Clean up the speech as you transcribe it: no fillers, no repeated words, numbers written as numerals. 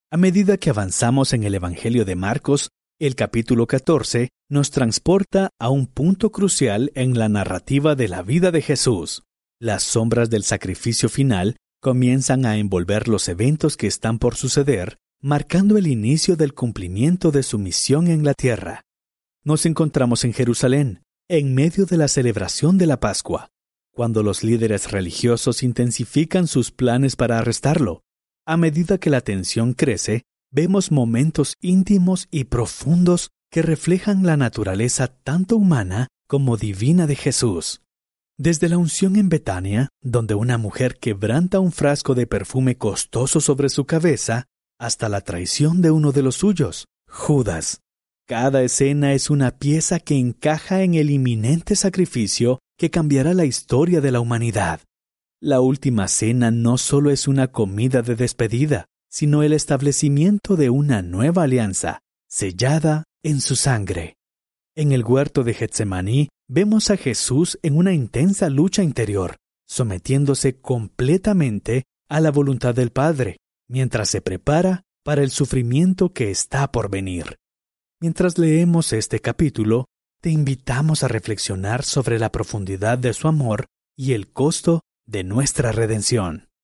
A medida que avanzamos en el Evangelio de Marcos, el capítulo 14 nos transporta a un punto crucial en la narrativa de la vida de Jesús. Las sombras del sacrificio final comienzan a envolver los eventos que están por suceder, marcando el inicio del cumplimiento de su misión en la tierra. Nos encontramos en Jerusalén, en medio de la celebración de la Pascua, cuando los líderes religiosos intensifican sus planes para arrestarlo. A medida que la tensión crece, vemos momentos íntimos y profundos que reflejan la naturaleza tanto humana como divina de Jesús. Desde la unción en Betania, donde una mujer quebranta un frasco de perfume costoso sobre su cabeza, hasta la traición de uno de los suyos, Judas. Cada escena es una pieza que encaja en el inminente sacrificio que cambiará la historia de la humanidad. La última cena no solo es una comida de despedida, sino el establecimiento de una nueva alianza, sellada en su sangre. En el huerto de Getsemaní vemos a Jesús en una intensa lucha interior, sometiéndose completamente a la voluntad del Padre, mientras se prepara para el sufrimiento que está por venir. Mientras leemos este capítulo, te invitamos a reflexionar sobre la profundidad de su amor y el costo de nuestra redención.